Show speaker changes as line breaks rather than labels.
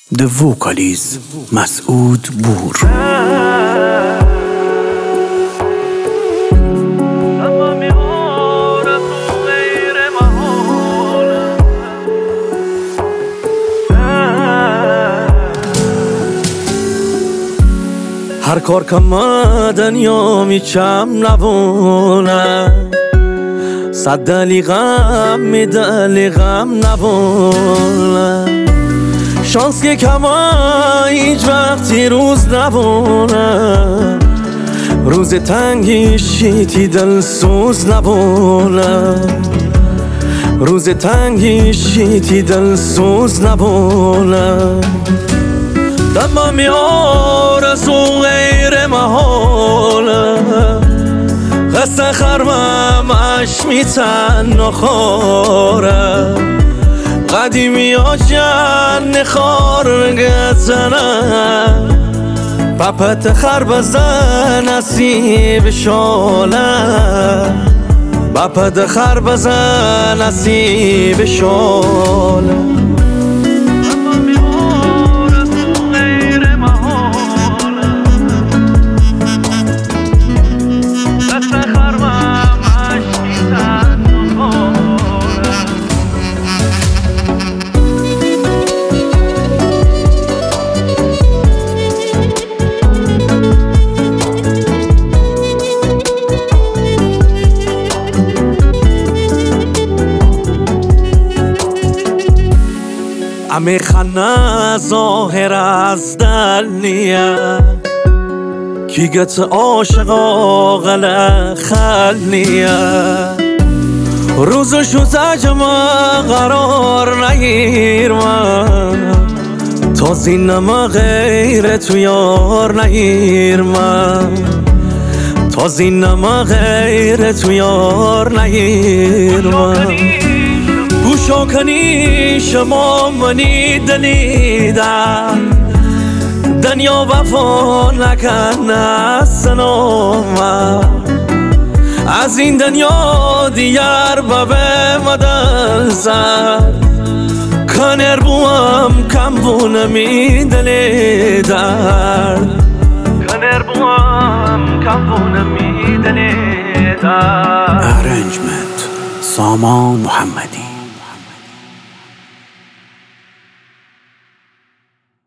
The vocalist مسعود بور.
هر کار که دنیا میچم نبونه، صد دلی غم میدلی غم نبونه. شانس که کما هیچ وقتی روز نبونه، روز تنگی شیتی دل سوز نبونه، روز تنگی شیتی دل سوز نبونه. دمم آرزو غیر محاله، قصه خرمم اش میتن نخوره. قدیمی ها جن خار گزنه، پپت خر بزن نصیب شاله، پپت خر بزن نصیب شاله. امی خانه ظاهر از دل نیه، کی گت عاشقا غله خل نیه. روزشو زجما قرار نگیر من، تا زینما غیر تو یار نگیر من، تا زینما غیر تو یار نگیر من. گوشا کنی شما منی دنیدن، دنیا وفا نکنه سنومه. از این دنیا دیگر به مدل زد، کنر بوام کم بونمی دلی درد، کنر بوام کم بونمی دلی درد.
Arrangement سامان محمدی.